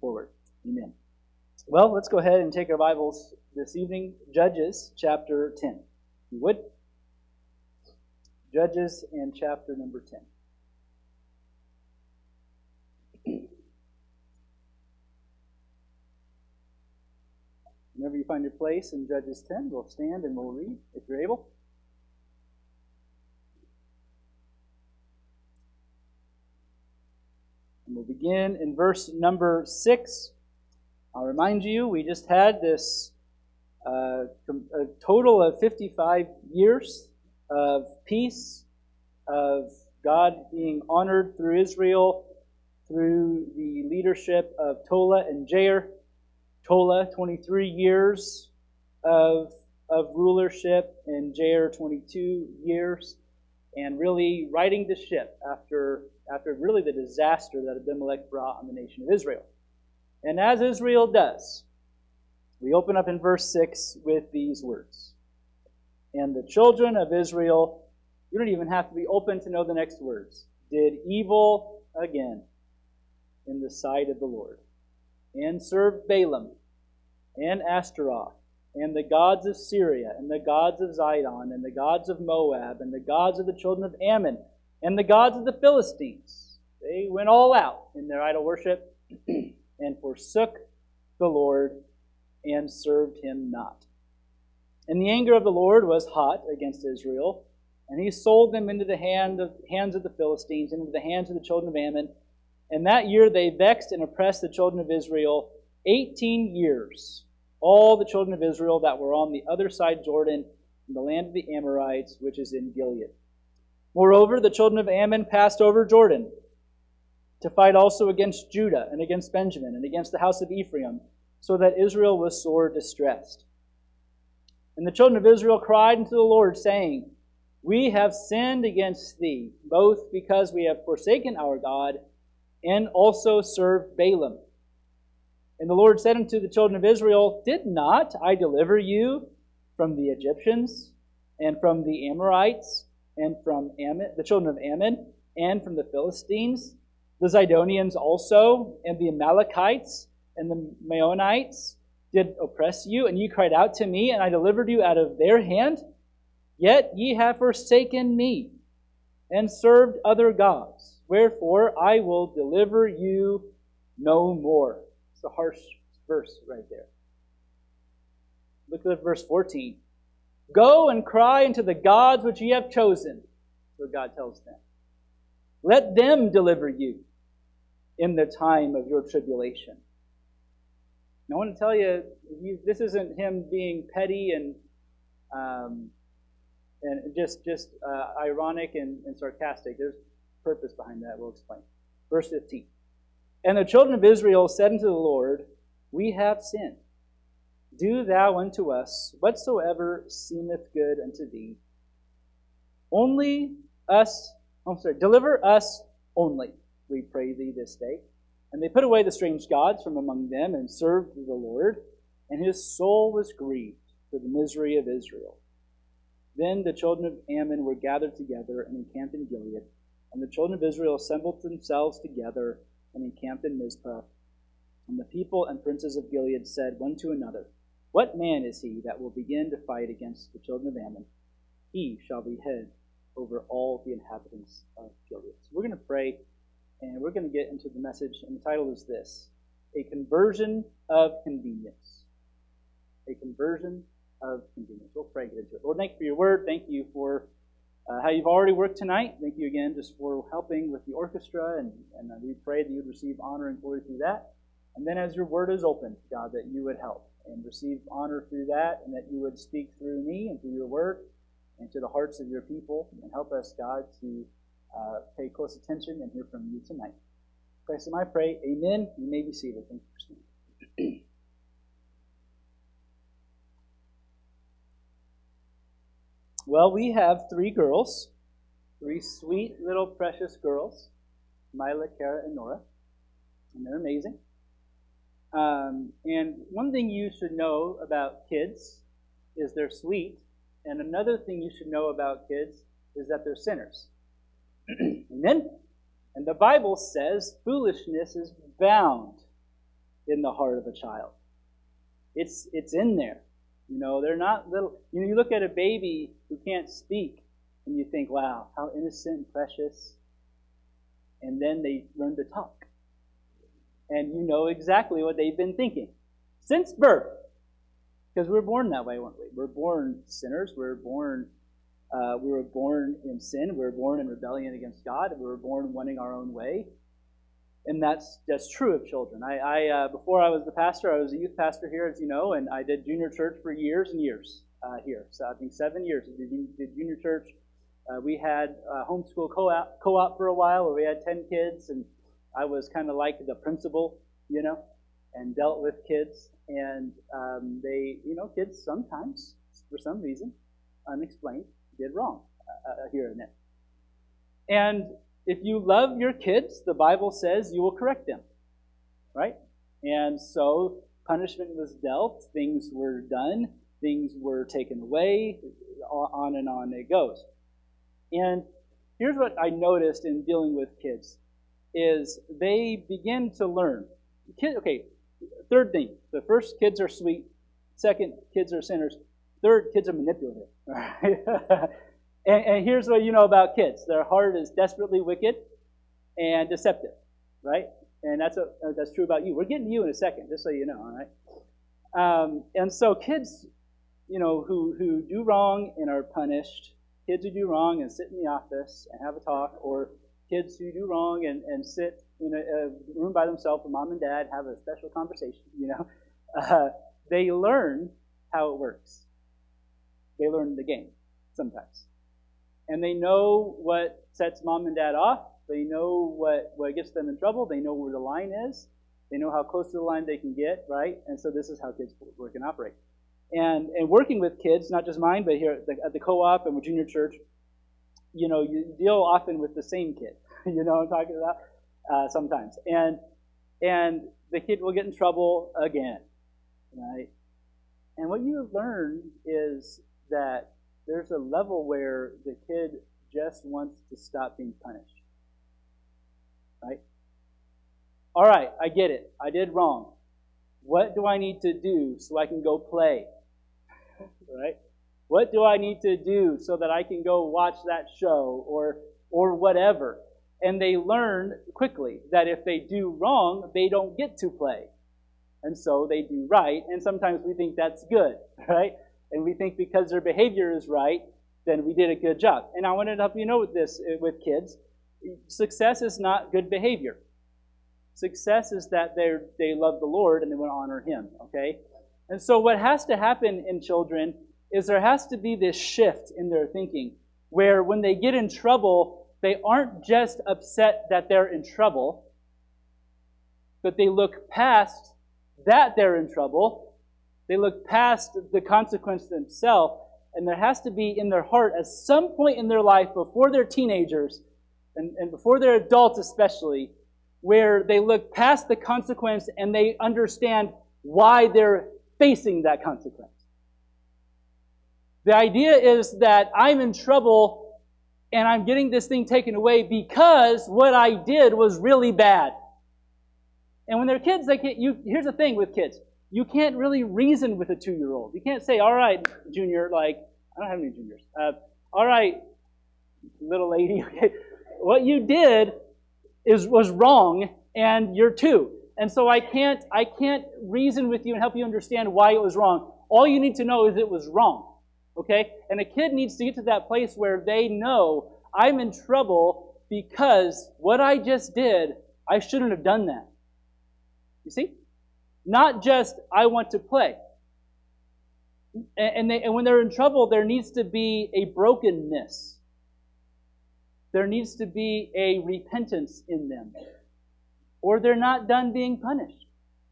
forward. Amen. Well, let's go ahead and take our Bibles this evening. Judges chapter 10. If you would. Judges and chapter number 10. Whenever you find your place in Judges 10, we'll stand and we'll read, if you're able. And we'll begin in verse number 6. I'll remind you, we just had this a total of 55 years of peace, of God being honored through Israel, through the leadership of Tola and Jair. Tola, 23 years of rulership, and Jair, 22 years, and really righting the ship after really the disaster that Abimelech brought on the nation of Israel. And as Israel does, we open up in verse 6 with these words. And the children of Israel, you don't even have to be open to know the next words, did evil again in the sight of the Lord, and served Balaam, and Ashtaroth, and the gods of Syria, and the gods of Zidon, and the gods of Moab, and the gods of the children of Ammon, and the gods of the Philistines. They went all out in their idol worship, and forsook the Lord, and served him not. And the anger of the Lord was hot against Israel, and he sold them into the hands of the Philistines, into the hands of the children of Ammon. And that year they vexed and oppressed the children of Israel 18 years. All the children of Israel that were on the other side Jordan, in the land of the Amorites, which is in Gilead. Moreover, the children of Ammon passed over Jordan to fight also against Judah and against Benjamin and against the house of Ephraim, so that Israel was sore distressed. And the children of Israel cried unto the Lord, saying, We have sinned against thee, both because we have forsaken our God, and also served Balaam. And the Lord said unto the children of Israel, Did not I deliver you from the Egyptians, and from the Amorites, and from the children of Ammon, and from the Philistines, the Zidonians also, and the Amalekites, and the Maonites did oppress you, and ye cried out to me, and I delivered you out of their hand? Yet ye have forsaken me, and served other gods. Wherefore I will deliver you no more. It's a harsh verse right there. Look at verse 14. Go and cry unto the gods which ye have chosen. That's what God tells them. Let them deliver you in the time of your tribulation. Now, I want to tell you, this isn't him being petty and just ironic and sarcastic. There's purpose behind that. We'll explain. Verse 15. And the children of Israel said unto the Lord, We have sinned. Do thou unto us whatsoever seemeth good unto thee. Deliver us only, we pray thee this day. And they put away the strange gods from among them, and served the Lord, and his soul was grieved for the misery of Israel. Then the children of Ammon were gathered together and encamped in Gilead, and the children of Israel assembled themselves together and encamped in Mizpah. And the people and princes of Gilead said one to another, What man is he that will begin to fight against the children of Ammon? He shall be head over all the inhabitants of Gilead. So we're going to pray, and we're going to get into the message, and the title is this: A Conversion of Convenience. A conversion of convenience. We'll pray and get into it. Lord, thank you for your word. Thank you for how you've already worked tonight. Thank you again just for helping with the orchestra, and we pray that you would receive honor and glory through that. And then as your word is opened, God, that you would help and receive honor through that, and that you would speak through me and through your word and to the hearts of your people, and help us, God, to pay close attention and hear from you tonight. In Christ's name I pray, amen. You may be seated. Thank you for standing. Well, we have three girls, three sweet little precious girls, Mila, Kara, and Nora, and they're amazing. And one thing you should know about kids is they're sweet, and another thing you should know about kids is that they're sinners. Amen? And the Bible says foolishness is bound in the heart of a child. It's in there. They're not little. You look at a baby who can't speak, and you think, wow, how innocent and precious. And then they learn to talk. And you know exactly what they've been thinking since birth. Because we're born that way, weren't we? We're born sinners. We were born in sin. We were born in rebellion against God. We were born wanting our own way. And that's true of children. I before I was the pastor, I was a youth pastor here, as you know, and I did junior church for years and years here. So I think 7 years I did junior church. We had a homeschool co-op for a while where we had 10 kids, and I was kind of like the principal, and dealt with kids. And they, kids sometimes, for some reason, unexplained, did wrong here and there. And if you love your kids, the Bible says you will correct them, right? And so punishment was dealt, things were done, things were taken away, on and on it goes. And here's what I noticed in dealing with kids, is they begin to learn. Third thing, the first, kids are sweet. Second, kids are sinners. Third, kids are manipulative. Right? And here's what you know about kids. Their heart is desperately wicked and deceptive, right? And that's true about you. We're getting to you in a second, just so you know, all right? And so kids, who do wrong and are punished, kids who do wrong and sit in the office and have a talk, or kids who do wrong and sit in a room by themselves with mom and dad, have a special conversation, they learn how it works. They learn the game sometimes. And they know what sets mom and dad off. They know what gets them in trouble. They know where the line is. They know how close to the line they can get, right? And so this is how kids work and operate. And working with kids, not just mine, but here at the co-op and with junior church, you deal often with the same kid. You know what I'm talking about? Sometimes. And the kid will get in trouble again, right? And what you learn is that there's a level where the kid just wants to stop being punished, right? All right, I get it. I did wrong. What do I need to do so I can go play? Right? What do I need to do so that I can go watch that show or whatever? And they learn quickly that if they do wrong, they don't get to play. And so they do right, and sometimes we think that's good, right? And we think because their behavior is right, then we did a good job. And I wanted to help you know with kids, success is not good behavior. Success is that they love the Lord and they want to honor Him, okay? And so what has to happen in children is there has to be this shift in their thinking where when they get in trouble, they aren't just upset that they're in trouble, but they look past that they're in trouble. They look past the consequence themselves, and there has to be in their heart at some point in their life before they're teenagers and before they're adults especially, where they look past the consequence and they understand why they're facing that consequence. The idea is that I'm in trouble and I'm getting this thing taken away because what I did was really bad. And when they're kids, here's the thing with kids. You can't really reason with a 2-year-old. You can't say, all right, junior, I don't have any juniors. All right, little lady, okay, what you did was wrong, and you're 2. And so I can't reason with you and help you understand why it was wrong. All you need to know is it was wrong. Okay? And a kid needs to get to that place where they know, I'm in trouble because what I just did, I shouldn't have done that. You see? Not just, I want to play. And when they're in trouble, there needs to be a brokenness. There needs to be a repentance in them. Or they're not done being punished.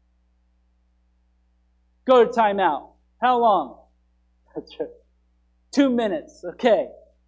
Go to timeout. How long? 2 minutes. Okay.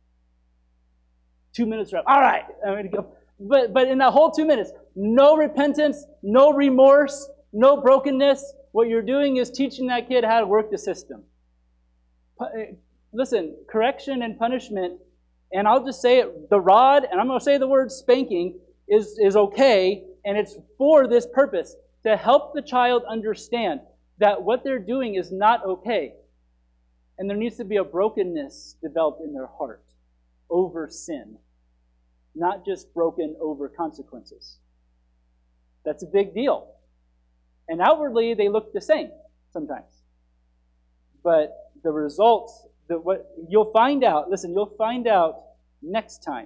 2 minutes are up. All right. I'm going to go. But in that whole 2 minutes, no repentance, no remorse, no brokenness. What you're doing is teaching that kid how to work the system. Listen, correction and punishment, and I'll just say it, the rod, and I'm going to say the word spanking, is okay, and it's for this purpose. to help the child understand that what they're doing is not okay. And there needs to be a brokenness developed in their heart over sin, not just broken over consequences. That's a big deal. And outwardly, they look the same sometimes. But the results, what you'll find out next time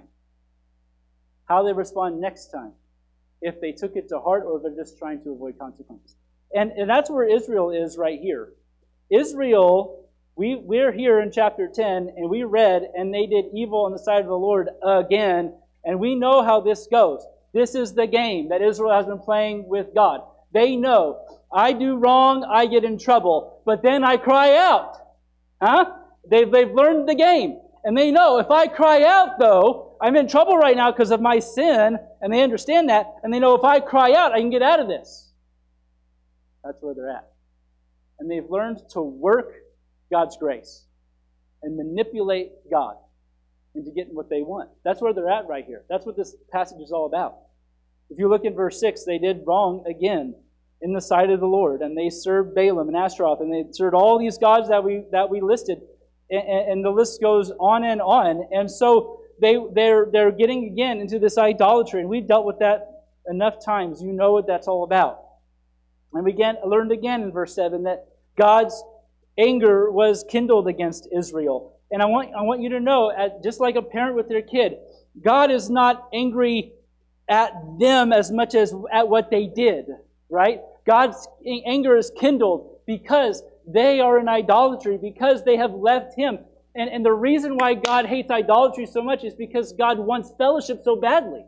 how they respond next time, if they took it to heart or if they're just trying to avoid consequences. And that's where Israel is right here. Israel, we're here in chapter 10, and we read, and they did evil on the side of the Lord again, and we know how this goes. This is the game that Israel has been playing with God. They know, I do wrong, I get in trouble, but then I cry out. They've learned the game. And they know, if I cry out, though, I'm in trouble right now because of my sin, and they understand that, and they know if I cry out, I can get out of this. That's where they're at. And they've learned to work God's grace and manipulate God into getting what they want. That's where they're at right here. That's what this passage is all about. If you look at verse 6, they did wrong again in the sight of the Lord, and they served Balaam and Ashtaroth, and they served all these gods that we listed, and the list goes on. And so they're getting again into this idolatry, and we've dealt with that enough times. You know what that's all about. And we learned again in verse 7 that God's anger was kindled against Israel. And I want you to know, just like a parent with their kid, God is not angry at them as much as at what they did, right? God's anger is kindled because they are in idolatry, because they have left Him. And the reason why God hates idolatry so much is because God wants fellowship so badly.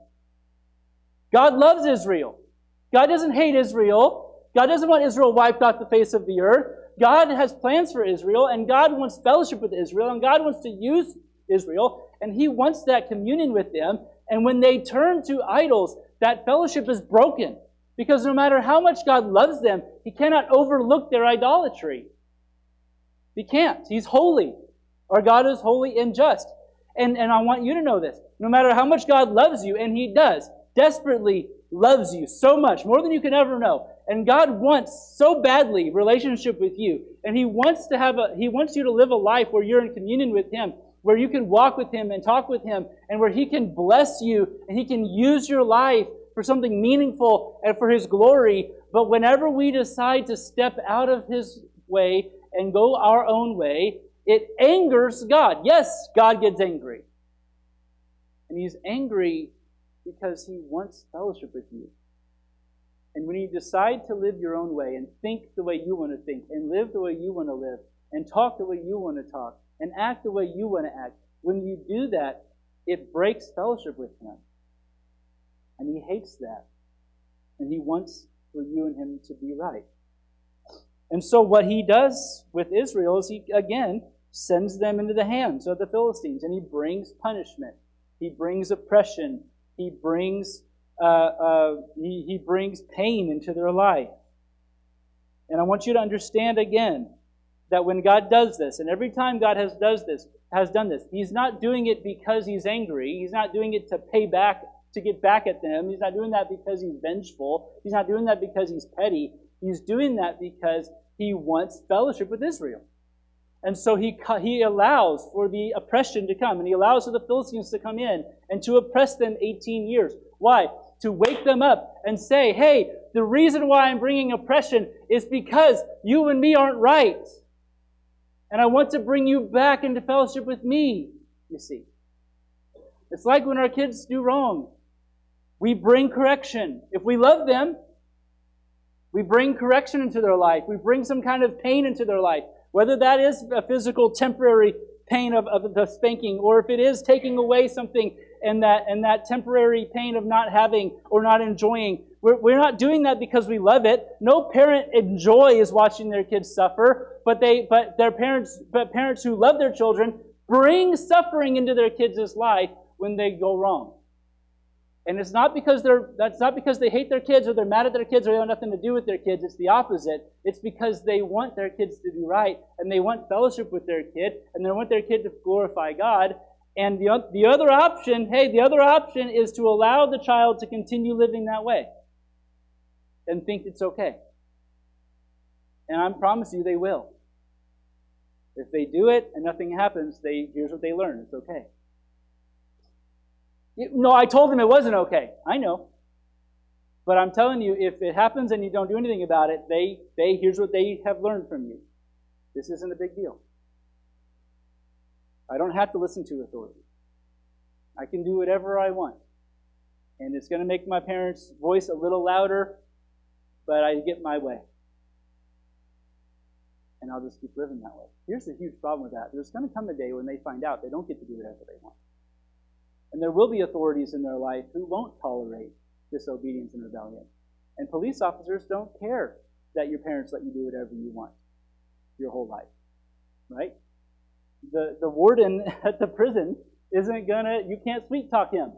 God loves Israel. God doesn't hate Israel. God doesn't want Israel wiped off the face of the earth. God has plans for Israel, and God wants fellowship with Israel, and God wants to use Israel, and He wants that communion with them. And when they turn to idols, that fellowship is broken. Because no matter how much God loves them, He cannot overlook their idolatry. He can't. He's holy. Our God is holy and just. And I want you to know this. No matter how much God loves you, and He does, desperately loves you so much, more than you can ever know. And God wants so badly relationship with you. And He wants you to live a life where you're in communion with Him, where you can walk with Him and talk with Him, and where He can bless you and He can use your life for something meaningful and for His glory. But whenever we decide to step out of His way and go our own way, it angers God. Yes, God gets angry. And He's angry because He wants fellowship with you. And when you decide to live your own way and think the way you want to think and live the way you want to live and talk the way you want to talk and act the way you want to act, when you do that, it breaks fellowship with Him. And He hates that. And He wants for you and Him to be right. And so what He does with Israel is He, again, sends them into the hands of the Philistines. And He brings punishment. He brings oppression. He brings he brings pain into their life. And I want you to understand again that when God does this, and every time God has done this, He's not doing it because He's angry. He's not doing it to pay back, to get back at them. He's not doing that because He's vengeful. He's not doing that because He's petty. He's doing that because He wants fellowship with Israel. And so he allows for the oppression to come, and He allows for the Philistines to come in and to oppress them 18 years. Why? To wake them up and say, hey, the reason why I'm bringing oppression is because you and me aren't right. And I want to bring you back into fellowship with me, you see. It's like when our kids do wrong. We bring correction. If we love them, we bring correction into their life. We bring some kind of pain into their life. Whether that is a physical, temporary pain of the spanking, or if it is taking away something and that temporary pain of not having or not enjoying. We're not doing that because we love it. No parent enjoys watching their kids suffer, but parents who love their children bring suffering into their kids' life when they go wrong. And it's not because they hate their kids or they're mad at their kids or they have nothing to do with their kids. It's the opposite. It's because they want their kids to do right and they want fellowship with their kid and they want their kid to glorify God. And the other option is to allow the child to continue living that way. and think it's okay. And I promise you they will. If they do it and nothing happens, here's what they learn. It's okay. No, I told them it wasn't okay. I know. But I'm telling you, if it happens and you don't do anything about it, here's what they have learned from you. This isn't a big deal. I don't have to listen to authority. I can do whatever I want. And it's going to make my parents' voice a little louder, but I get my way. And I'll just keep living that way. Here's the huge problem with that. There's going to come a day when they find out they don't get to do whatever they want. And there will be authorities in their life who won't tolerate disobedience and rebellion. And police officers don't care that your parents let you do whatever you want your whole life. Right? The warden at the prison isn't you can't sweet talk him.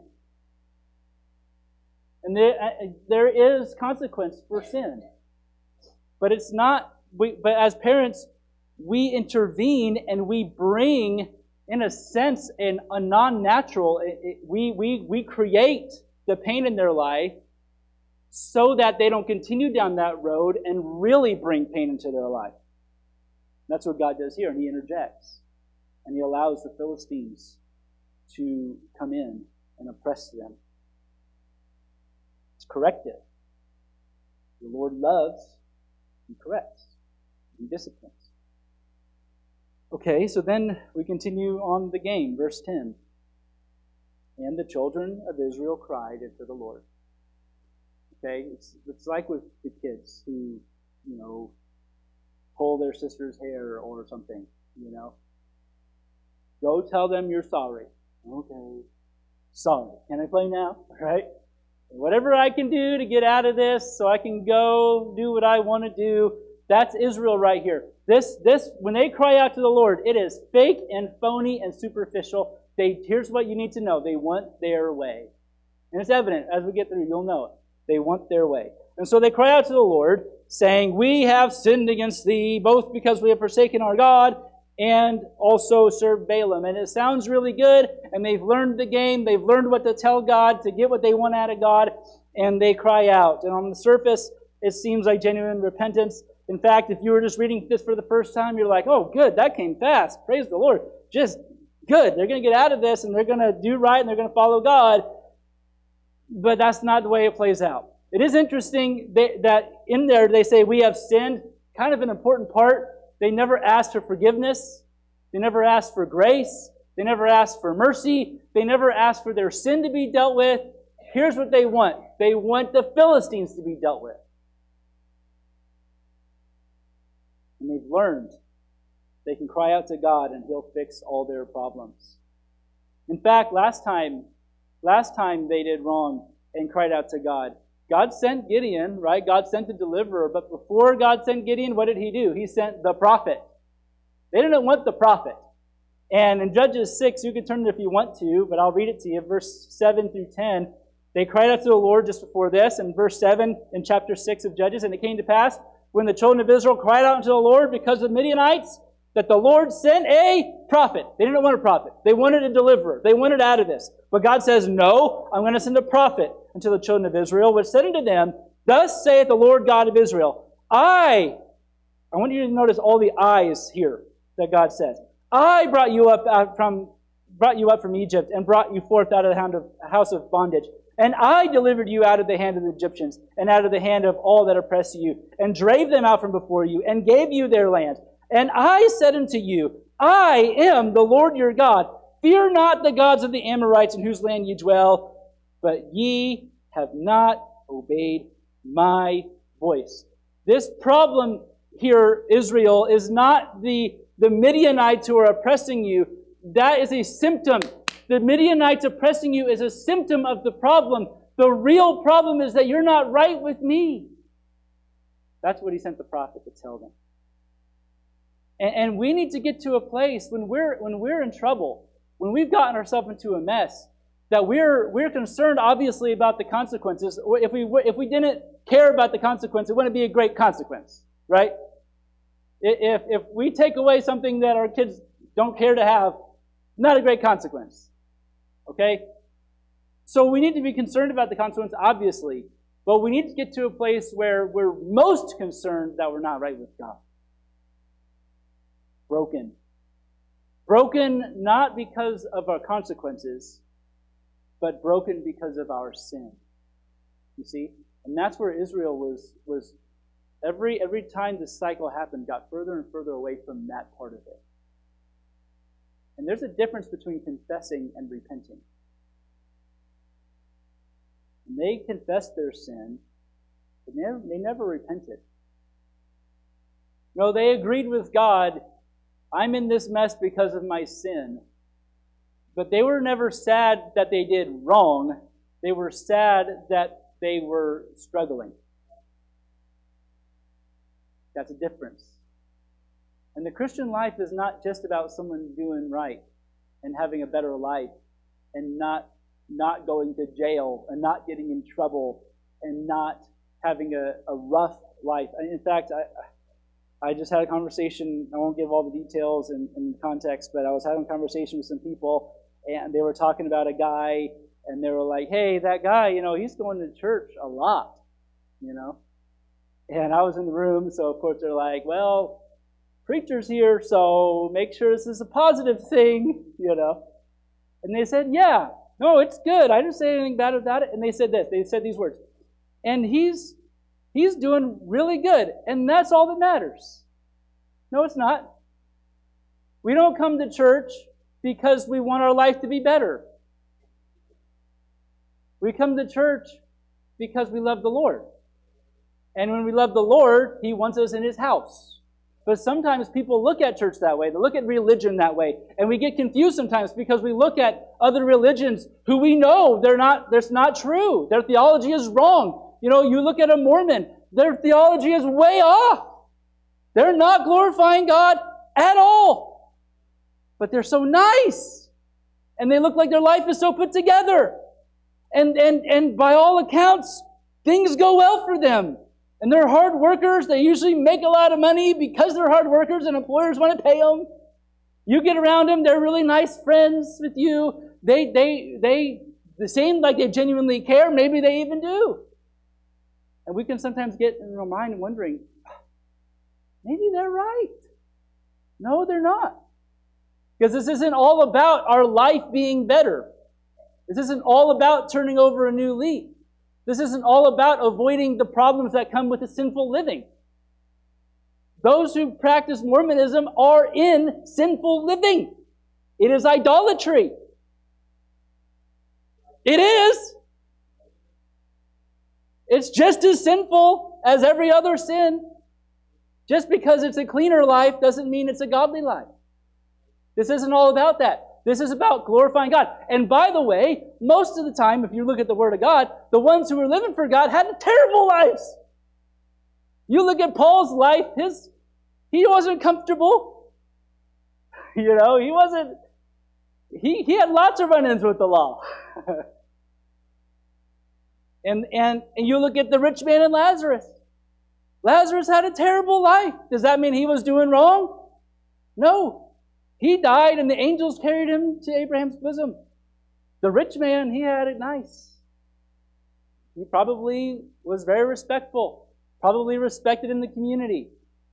And there is consequence for sin. But it's not, but as parents, we intervene and we bring, in a sense, a non-natural, we create the pain in their life so that they don't continue down that road and really bring pain into their life. That's what God does here, and He interjects. And He allows the Philistines to come in and oppress them. It's corrective. The Lord loves, He corrects, He disciplines. Okay, so then we continue on the game, verse 10. And the children of Israel cried unto the Lord. Okay, it's like with the kids who, pull their sister's hair or something, Go tell them you're sorry. Okay. Sorry. Can I play now? Right? Whatever I can do to get out of this so I can go do what I want to do, that's Israel right here. This when they cry out to the Lord, it is fake and phony and superficial. Here's what you need to know. They want their way. And it's evident as we get through, you'll know it. They want their way. And so they cry out to the Lord, saying, We have sinned against thee, both because we have forsaken our God and also served Balaam. And it sounds really good, and they've learned the game. They've learned what to tell God to get what they want out of God, and they cry out. And on the surface, it seems like genuine repentance. In fact, if you were just reading this for the first time, you're like, oh, good, that came fast. Praise the Lord. Just good. They're going to get out of this, and they're going to do right, and they're going to follow God. But that's not the way it plays out. It is interesting that in there they say, we have sinned. Kind of an important part. They never asked for forgiveness. They never asked for grace. They never asked for mercy. They never asked for their sin to be dealt with. Here's what they want. They want the Philistines to be dealt with. And they've learned they can cry out to God and He'll fix all their problems. In fact, last time they did wrong and cried out to God, God sent Gideon, right? God sent a deliverer. But before God sent Gideon, what did He do? He sent the prophet. They didn't want the prophet. And in Judges 6, you can turn it if you want to, but I'll read it to you. Verse 7 through 10. They cried out to the Lord just before this. In verse 7 in chapter 6 of Judges, and it came to pass, when the children of Israel cried out unto the Lord because of the Midianites, that the Lord sent a prophet. They didn't want a prophet. They wanted a deliverer. They wanted out of this. But God says, no, I'm going to send a prophet unto the children of Israel, which said unto them, Thus saith the Lord God of Israel, I want you to notice all the I's here that God says. I brought you up from Egypt and brought you forth out of the house of bondage. And I delivered you out of the hand of the Egyptians and out of the hand of all that oppressed you, and drave them out from before you, and gave you their land. And I said unto you, I am the Lord your God. Fear not the gods of the Amorites in whose land ye dwell, but ye have not obeyed my voice. This problem here, Israel, is not the Midianites who are oppressing you. That is a symptom. The Midianites oppressing you is a symptom of the problem. The real problem is that you're not right with me. That's what He sent the prophet to tell them. And we need to get to a place when we're in trouble, when we've gotten ourselves into a mess, that we're concerned, obviously, about the consequences. If we didn't care about the consequence, it wouldn't be a great consequence, right? If we take away something that our kids don't care to have, not a great consequence, okay? So we need to be concerned about the consequence, obviously. But we need to get to a place where we're most concerned that we're not right with God. Broken. Broken not because of our consequences, but broken because of our sin. You see? And that's where Israel was every time this cycle happened, got further and further away from that part of it. And there's a difference between confessing and repenting. And they confessed their sin, but they never repented. No, they agreed with God, I'm in this mess because of my sin. But they were never sad that they did wrong. They were sad that they were struggling. That's a difference. And the Christian life is not just about someone doing right and having a better life and not going to jail and not getting in trouble and not having a rough life. In fact, I just had a conversation, I won't give all the details and context, but I was having a conversation with some people, and they were talking about a guy, and they were like, hey, that guy, he's going to church a lot, And I was in the room, so of course they're like, well, preacher's here, so make sure this is a positive thing, And they said, yeah, no, it's good. I didn't say anything bad about it. And they said this. They said these words. And he's doing really good, and that's all that matters. No, it's not. We don't come to church because we want our life to be better. We come to church because we love the Lord. And when we love the Lord, He wants us in His house. But sometimes people look at church that way. They look at religion that way. And we get confused sometimes because we look at other religions who we know that's not true. Their theology is wrong. You look at a Mormon, their theology is way off. They're not glorifying God at all. But they're so nice. And they look like their life is so put together. And by all accounts, things go well for them. And they're hard workers. They usually make a lot of money because they're hard workers and employers want to pay them. You get around them, they're really nice friends with you. They seem like they genuinely care. Maybe they even do. And we can sometimes get in our mind wondering, maybe they're right. No, they're not. Because this isn't all about our life being better. This isn't all about turning over a new leaf. This isn't all about avoiding the problems that come with a sinful living. Those who practice Mormonism are in sinful living. It is idolatry. It is. It's just as sinful as every other sin. Just because it's a cleaner life doesn't mean it's a godly life. This isn't all about that. This is about glorifying God. And by the way, most of the time, if you look at the Word of God, the ones who were living for God had terrible lives. You look at Paul's life, he wasn't comfortable. He wasn't, he had lots of run-ins with the law. and you look at the rich man and Lazarus. Lazarus had a terrible life. Does that mean he was doing wrong? No. He died and the angels carried him to Abraham's bosom. The rich man, he had it nice. He probably was very respectful, probably respected in the community,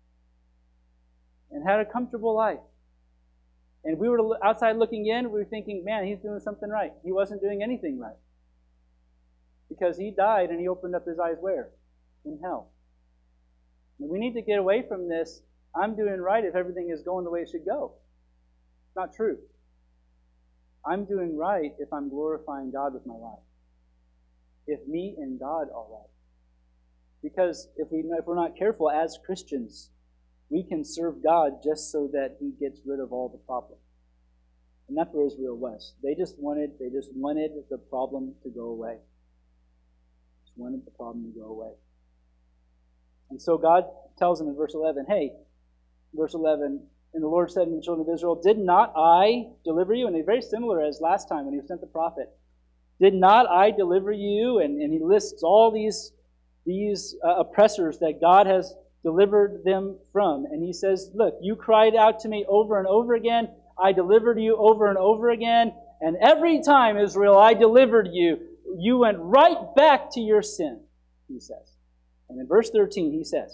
and had a comfortable life. And we were outside looking in, we were thinking, man, he's doing something right. He wasn't doing anything right. Because he died and he opened up his eyes where? In hell. And we need to get away from this, I'm doing right if everything is going the way it should go. It's not true. I'm doing right if I'm glorifying God with my life. If me and God are right. Because if we're not careful as Christians, we can serve God just so that He gets rid of all the problems. And that's where Israel was. They just wanted the problem to go away. Just wanted the problem to go away. And so God tells them in verse 11, hey, verse 11, and the Lord said to the children of Israel, did not I deliver you? And they're very similar as last time when He sent the prophet. Did not I deliver you? And He lists all these oppressors that God has delivered them from. And He says, look, you cried out to me over and over again. I delivered you over and over again. And every time, Israel, I delivered you, you went right back to your sin. he says. And in verse 13, he says,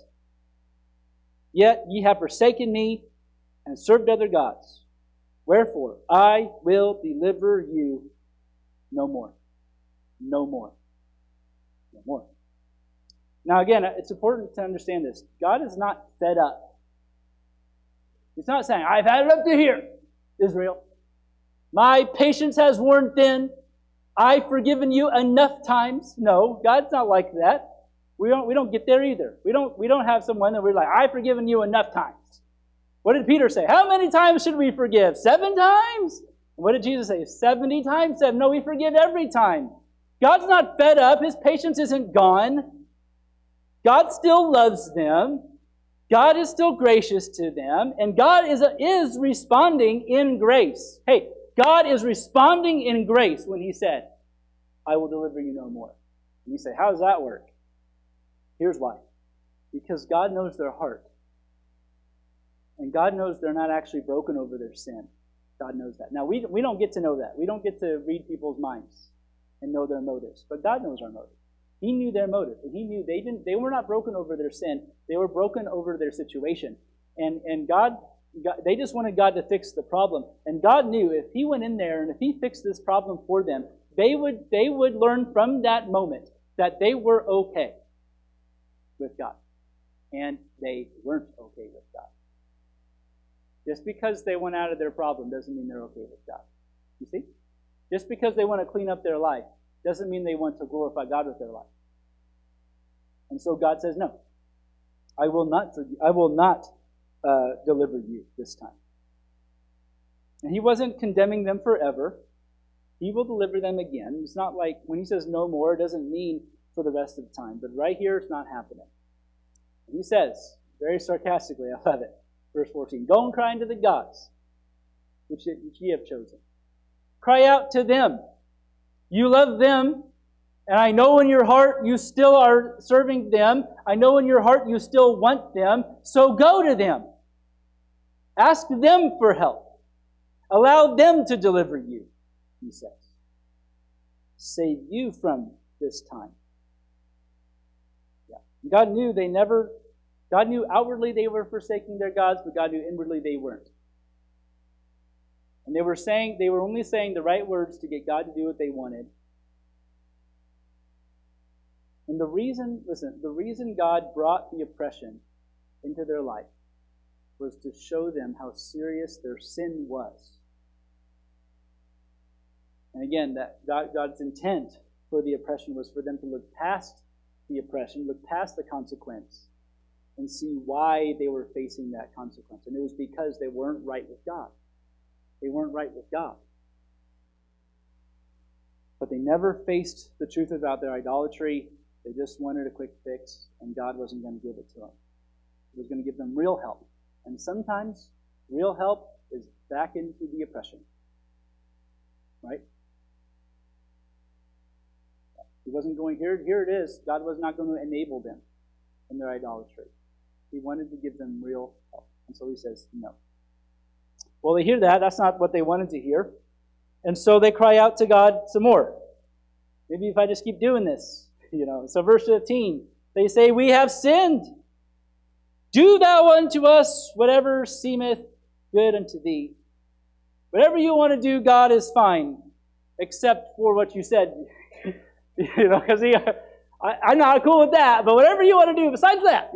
"Yet ye have forsaken me and served other gods. Wherefore I will deliver you no more." No more. No more. Now again, it's important to understand this. God is not fed up. He's not saying, "I've had it up to here, Israel. My patience has worn thin. I've forgiven you enough times." No, God's not like that. We don't get there either. We don't have someone that we're like, "I've forgiven you enough times." What did Peter say? How many times should we forgive? 7 times? What did Jesus say? 70 times 7. No, we forgive every time. God's not fed up. His patience isn't gone. God still loves them. God is still gracious to them. And God is responding in grace. Hey, God is responding in grace when he said, "I will deliver you no more." And you say, how does that work? Here's why. Because God knows their heart. And God knows they're not actually broken over their sin. God knows that. Now, we don't get to know that. We don't get to read people's minds and know their motives. But God knows our motives. He knew their motive. And he knew they were not broken over their sin. They were broken over their situation. And God, they just wanted God to fix the problem. And God knew if he went in there and if he fixed this problem for them, they would learn from that moment that they were okay with God. And they weren't okay with God. Just because they went out of their problem doesn't mean they're okay with God. You see? Just because they want to clean up their life doesn't mean they want to glorify God with their life. And so God says, "No, I will not deliver you this time." And he wasn't condemning them forever. He will deliver them again. It's not like when he says no more, it doesn't mean for the rest of the time. But right here, it's not happening. And he says, very sarcastically, I love it, verse 14, "Go and cry unto the gods, which ye have chosen. Cry out to them. You love them, and I know in your heart you still are serving them. I know in your heart you still want them. So go to them. Ask them for help. Allow them to deliver you," he says. "Save you from this time." Yeah. God knew outwardly they were forsaking their gods, but God knew inwardly they weren't. And they were only saying the right words to get God to do what they wanted. And the reason God brought the oppression into their life was to show them how serious their sin was. And again, that God's intent for the oppression was for them to look past the oppression, look past the consequence, and see why they were facing that consequence. And it was because they weren't right with God. They weren't right with God. But they never faced the truth about their idolatry. They just wanted a quick fix, and God wasn't going to give it to them. He was going to give them real help. And sometimes real help is back into the oppression. Right? He wasn't going, here it is. God was not going to enable them in their idolatry. He wanted to give them real help. And so he says, no. Well, they hear that. That's not what they wanted to hear. And so they cry out to God some more. Maybe if I just keep doing this, So verse 15, they say, "We have sinned. Do thou unto us whatever seemeth good unto thee." Whatever you want to do, God, is fine, except for what you said. Because I'm not cool with that, but whatever you want to do besides that,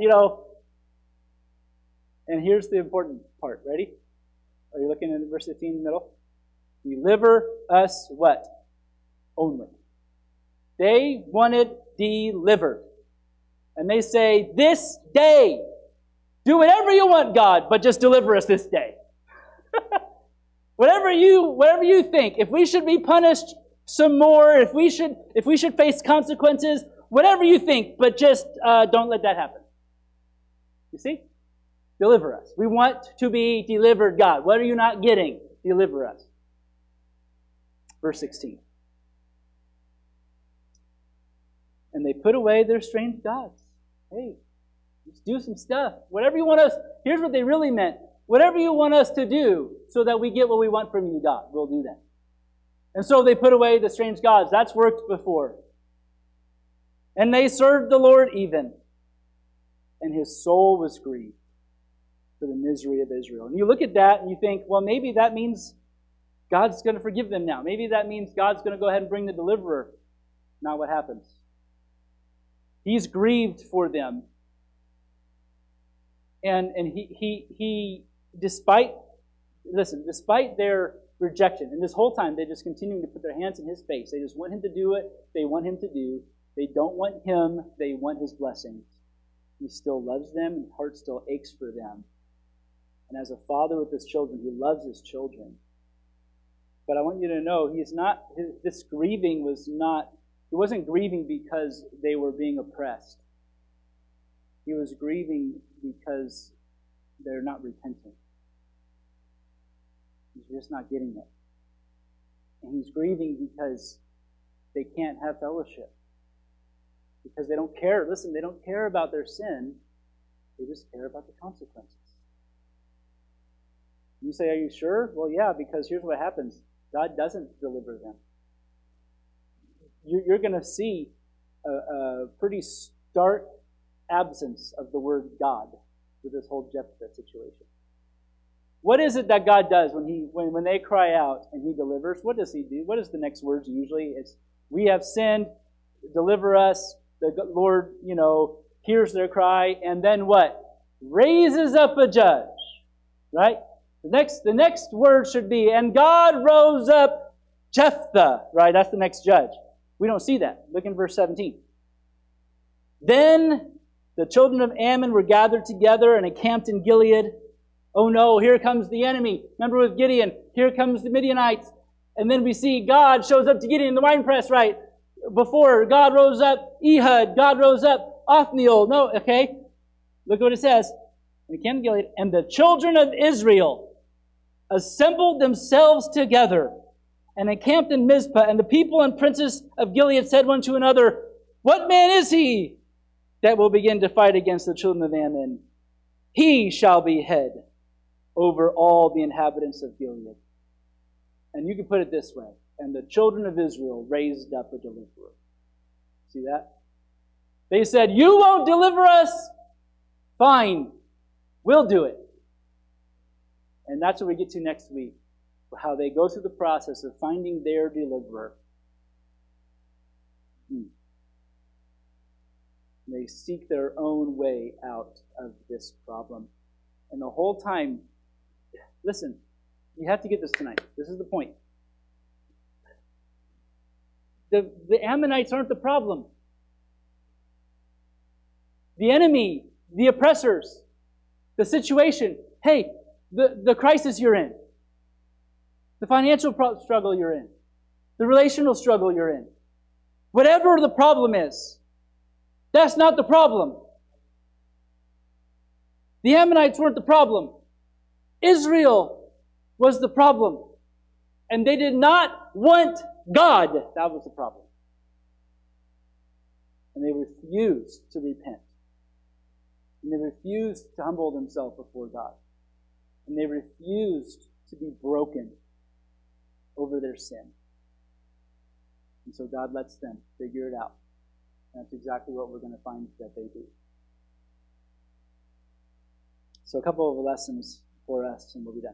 And here's the important part. Ready? Are you looking at verse 15 in the middle? Deliver us what? Only. They wanted delivered. And they say, "This day, do whatever you want, God, but just deliver us this day." Whatever you think. If we should be punished some more, if we should face consequences, whatever you think, but just don't let that happen. You see? Deliver us. We want to be delivered, God. What are you not getting? Deliver us. Verse 16. "And they put away their strange gods." Hey, let's do some stuff. Whatever you want us, here's what they really meant. Whatever you want us to do so that we get what we want from you, God, we'll do that. And so they put away the strange gods. That's worked before. And they served the Lord even. And his soul was grieved for the misery of Israel. And you look at that and you think, well, maybe that means God's going to forgive them now. Maybe that means God's going to go ahead and bring the deliverer. Not what happens. He's grieved for them. And he despite their rejection, and this whole time they just continuing to put their hands in his face. They just want him to do it. They want him to do. They don't want him. They want his blessings. He still loves them, and his heart still aches for them. And as a father with his children, he loves his children. But I want you to know, this grieving he wasn't grieving because they were being oppressed. He was grieving because they're not repentant. He's just not getting it. And he's grieving because they can't have fellowship. Because they don't care. Listen, they don't care about their sin. They just care about the consequences. You say, are you sure? Well, yeah, because here's what happens. God doesn't deliver them. You're going to see a pretty stark absence of the word God with this whole Jephthah situation. What is it that God does when they cry out and he delivers? What does he do? What is the next words usually? It's, we have sinned, deliver us. The Lord, hears their cry, and then what? Raises up a judge. Right? The next word should be, and God rose up Jephthah. Right? That's the next judge. We don't see that. Look in verse 17. Then the children of Ammon were gathered together and encamped in Gilead. Oh no, here comes the enemy. Remember with Gideon, here comes the Midianites. And then we see God shows up to Gideon in the winepress, right? Before, God rose up Ehud, God rose up Othniel. No, okay. Look what it says. And encamped in Gilead, and the children of Israel assembled themselves together and encamped in Mizpah. And the people and princes of Gilead said one to another, what man is he that will begin to fight against the children of Ammon? He shall be head over all the inhabitants of Gilead. And you can put it this way. And the children of Israel raised up a deliverer. See that? They said, you won't deliver us? Fine. We'll do it. And that's what we get to next week. How they go through the process of finding their deliverer. They seek their own way out of this problem. And the whole time, listen, you have to get this tonight. This is the point. The Ammonites aren't the problem. The enemy, the oppressors, the situation. Hey, the crisis you're in. The financial struggle you're in. The relational struggle you're in. Whatever the problem is, that's not the problem. The Ammonites weren't the problem. Israel was the problem. And they did not want God. That was the problem. And they refused to repent. And they refused to humble themselves before God. And they refused to be broken over their sin. And so God lets them figure it out. And that's exactly what we're going to find that they do. So a couple of lessons for us, and we'll be done.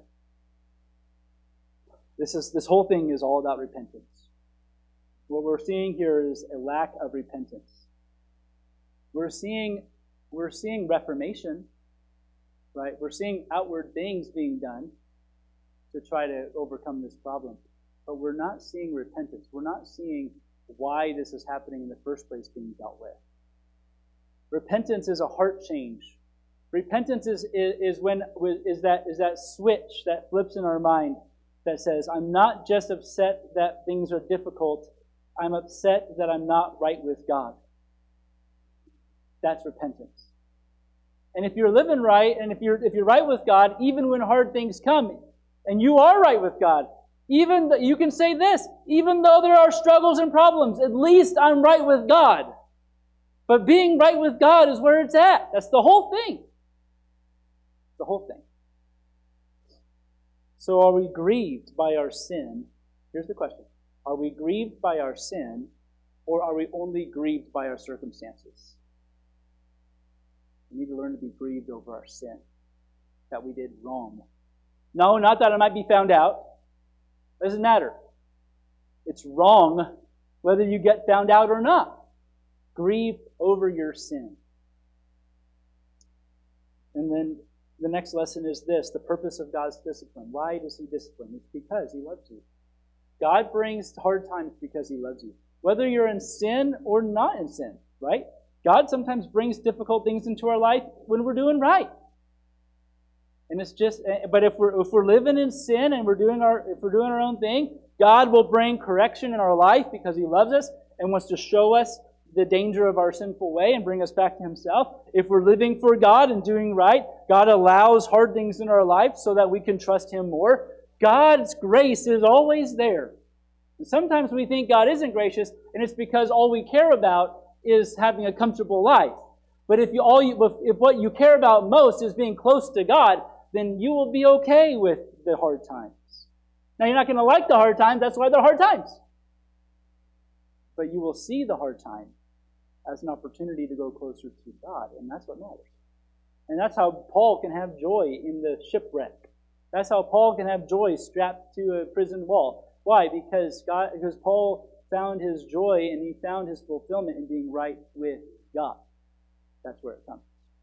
This whole thing is all about repentance. What we're seeing here is a lack of repentance. We're seeing reformation, right? We're seeing outward things being done to try to overcome this problem. But we're not seeing repentance. We're not seeing why this is happening in the first place being dealt with. Repentance is a heart change. Repentance is that switch that flips in our mind that says, I'm not just upset that things are difficult, I'm upset that I'm not right with God. That's repentance. And if you're living right, and if you're right with God, even when hard things come, and you are right with God, you can say this, even though there are struggles and problems, at least I'm right with God. But being right with God is where it's at. That's the whole thing. The whole thing. So are we grieved by our sin? Here's the question. Are we grieved by our sin, Or are we only grieved by our circumstances? We need to learn to be grieved over our sin, that we did wrong. No, not that it might be found out. It doesn't matter. It's wrong whether you get found out or not. Grieve over your sin. And then the next lesson is this, the purpose of God's discipline. Why does He discipline? It's because He loves you. God brings hard times because He loves you. Whether you're in sin or not in sin, right? God sometimes brings difficult things into our life when we're doing right. And it's just, but if we're living in sin and if we're doing our own thing, God will bring correction in our life because He loves us and wants to show us the danger of our sinful way and bring us back to Himself. If we're living for God and doing right, God allows hard things in our life so that we can trust Him more. God's grace is always there. And sometimes we think God isn't gracious, and it's because all we care about is having a comfortable life. But if what you care about most is being close to God, then you will be okay with the hard times. Now, you're not going to like the hard times. That's why they're hard times. But you will see the hard time as an opportunity to go closer to God, and that's what matters. And that's how Paul can have joy in the shipwreck. That's how Paul can have joy strapped to a prison wall. Why? Because Paul found his joy and he found his fulfillment in being right with God. That's where it comes.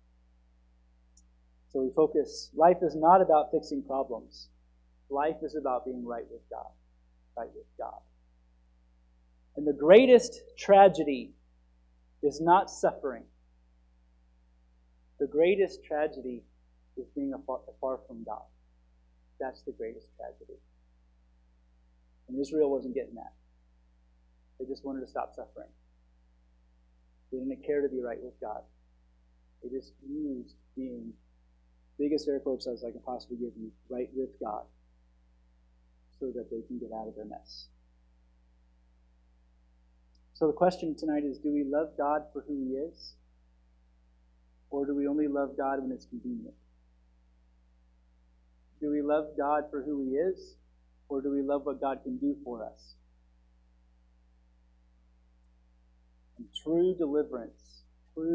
So we focus. Life is not about fixing problems. Life is about being right with God. Right with God. And the greatest tragedy is not suffering. The greatest tragedy is being far from God. That's the greatest tragedy. And Israel wasn't getting that. They just wanted to stop suffering. They didn't care to be right with God. They just used being, biggest air quotes as I can possibly give you, right with God, so that they can get out of their mess. So the question tonight is, do we love God for who He is? Or do we only love God when it's convenient? Do we love God for who He is? Or do we love what God can do for us? And true deliverance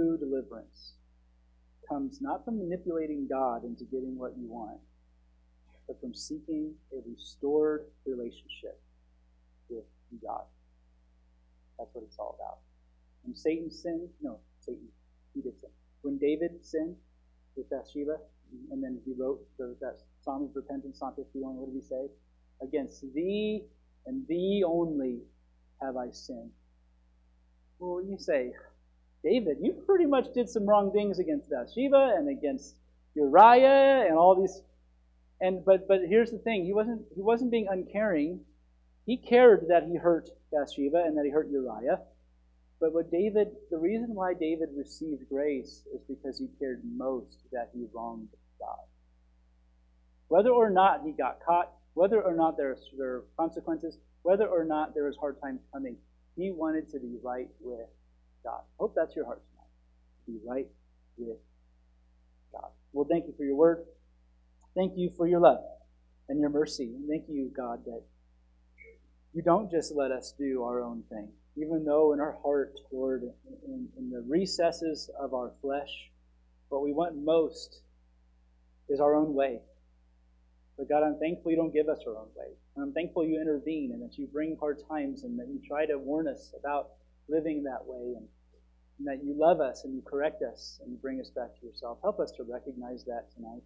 comes not from manipulating God into getting what you want, but from seeking a restored relationship with God. That's what it's all about. When Satan sinned, he did sin. When David sinned with Bathsheba, and then he wrote that Psalm of Repentance, Psalm 51, what did he say? Against thee and thee only have I sinned. Well, you say, David, you pretty much did some wrong things against Bathsheba and against Uriah and all these. But here's the thing: he wasn't being uncaring. He cared that he hurt Bathsheba and that he hurt Uriah. But the reason why David received grace is because he cared most that he wronged God. Whether or not he got caught, whether or not there were consequences, whether or not there was hard times coming, he wanted to be right with God. I hope that's your heart tonight. Be right with God. Well, thank you for your word. Thank you for your love and your mercy. And thank you, God, that you don't just let us do our own thing. Even though in our heart, Lord, in the recesses of our flesh, what we want most is our own way. But God, I'm thankful you don't give us our own way. And I'm thankful you intervene and that you bring hard times and that you try to warn us about living that way and that you love us and you correct us and you bring us back to yourself. Help us to recognize that tonight.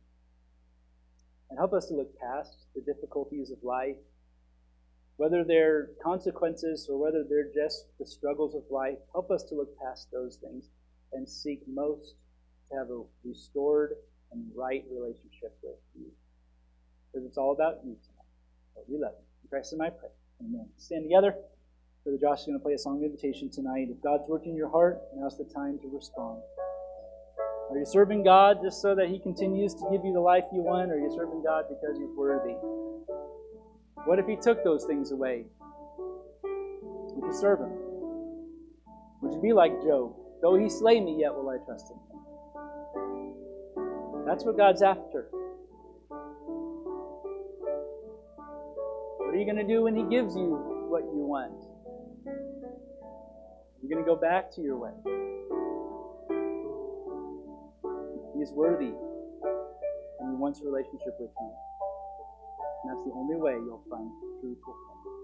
And help us to look past the difficulties of life, whether they're consequences or whether they're just the struggles of life. Help us to look past those things and seek most to have a restored and right relationship with you. Because it's all about you tonight. Lord, we love you. In Christ's name I pray. Amen. Stand together. Brother Josh is going to play a song of invitation tonight. If God's working in your heart, now's the time to respond. Are you serving God just so that He continues to give you the life you want? Or are you serving God because He's worthy? What if He took those things away? Would you serve Him? Would you be like Job? Though He slay me, yet will I trust in Him. That's what God's after. What are you going to do when He gives you what you want? You're going to go back to your way. He is worthy, and He wants a relationship with you. And that's the only way you'll find true fulfillment.